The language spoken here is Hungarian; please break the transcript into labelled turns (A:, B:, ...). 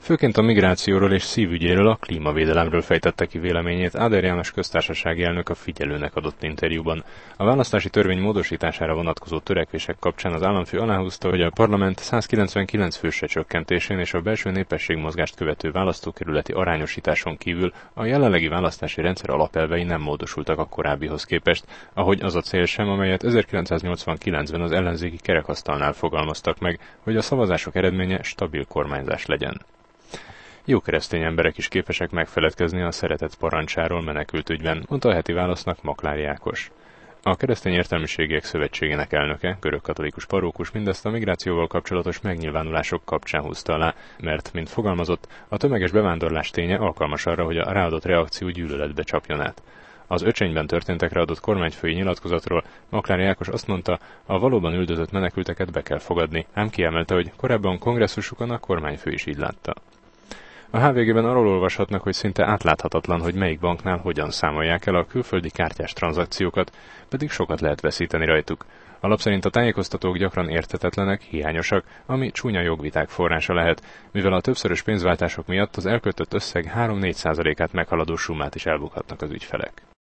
A: Főként a migrációról és szívügyéről, a klímavédelemről fejtette ki véleményét Áder János köztársasági elnök a Figyelőnek adott interjúban. A választási törvény módosítására vonatkozó törekvések kapcsán az államfő aláhúzta, hogy a parlament 199 fősre csökkentésén és a belső népességmozgást követő választókerületi arányosításon kívül a jelenlegi választási rendszer alapelvei nem módosultak a korábbihoz képest, ahogy az a cél sem, amelyet 1989-ben az ellenzéki kerekasztalnál fogalmaztak meg, hogy a szavazások eredménye stabil kormányzás legyen. Jó keresztény emberek is képesek megfeledkezni a szeretett parancsáról menekültügyben, mondta a Heti Válasznak Makláry Ákos. A Keresztény Értelmiségiek Szövetségének elnöke, görögkatolikus parókus mindezt a migrációval kapcsolatos megnyilvánulások kapcsán húzta alá, mert, mint fogalmazott, a tömeges bevándorlás ténye alkalmas arra, hogy a ráadott reakció gyűlöletbe csapjon át. Az Öcsényben történtekre adott kormányfői nyilatkozatról Makláry Ákos azt mondta, a valóban üldözött menekülteket be kell fogadni, ám kiemelte, hogy korábban kongresszusukon a kormányfő is így látta. A HVG-ben arról olvashatnak, hogy szinte átláthatatlan, hogy melyik banknál hogyan számolják el a külföldi kártyás tranzakciókat, pedig sokat lehet veszíteni rajtuk. A lap szerint a tájékoztatók gyakran érthetetlenek, hiányosak, ami csúnya jogviták forrása lehet, mivel a többszörös pénzváltások miatt az elköltött összeg 3-4%-át meghaladó sumát is elbukhatnak az ügyfelek.